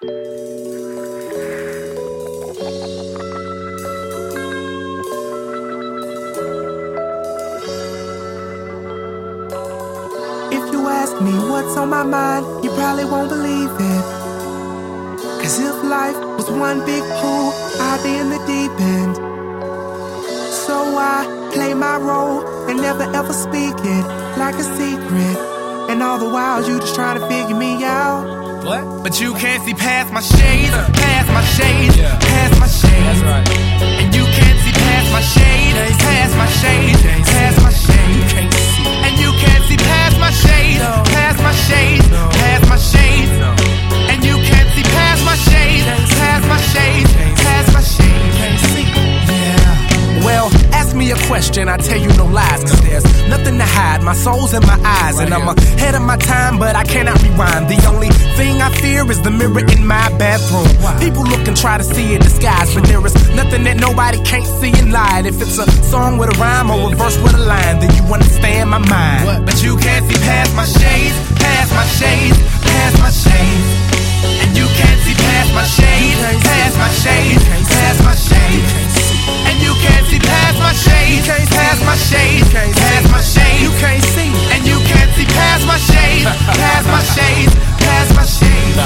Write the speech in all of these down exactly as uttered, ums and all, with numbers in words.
If you ask me what's on my mind, you probably won't believe it. Cause if life was one big pool, I'd be in the deep end. So I play my role and never ever speak it like a secret. And all the while you just trying to figure me out. What? But you can't see past my shades, past my shades, yeah. past my shades. That's right. And you can't see past my shades, past my shades, past my shades. You can't see. And you can't see past my shades, no. past my shades, no. past my shades. No. And you can't see past my shades, past my shades, past my shades. Can't see. Yeah. Well, ask me a question, I tell you no lies. Cause there's nothing to hide, my soul's in my eyes. Right, and I'm yeah. ahead of my time, but I cannot rewind. The only thing I fear is the mirror in my bathroom. Wow. People look and try to see it disguised, but there is nothing that nobody can't see in light. If it's a song with a rhyme or a verse with a line, then you understand my mind. What? But you can't see past my shades, past my shades, past my shades. And you can't see past my shades, past my shades, past my shades. And you can't see past my shades, past my shades, past my shades. You can't see. And you can't see past my shades, past my shades, past my shades.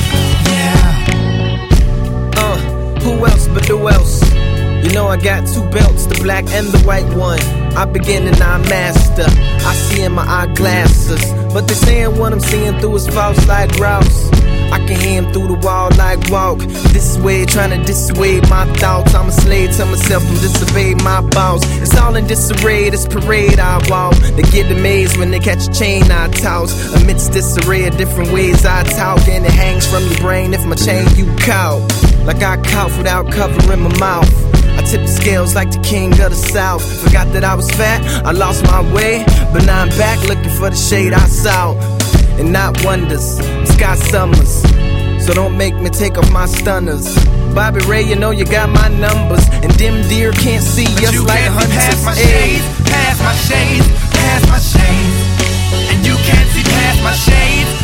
Yeah. Uh, who else but who else? You know I got two belts, the black and the white one. I begin and I master. I see in my eyeglasses, but they saying what I'm seeing through is false like Rouse. I can hear him through the wall like walk this way, trying to dissuade my thoughts. I'm a slave to myself and disobey my boss. It's all in disarray, this parade I walk. They get amazed when they catch a chain I toss. Amidst this array of different ways I talk, and it hangs from your brain if my chain you caught. Like I cough without covering my mouth. I tip the scales like the king of the south. Forgot that I was fat, I lost my way, but now I'm back looking for the shade I saw. And not wonders, Scott Summers. So don't make me take off my stunners. Bobby Ray, you know you got my numbers, and them deer can't see us like a hundred. Past my shades, past my shades, past my shades. And you can't see past my shades,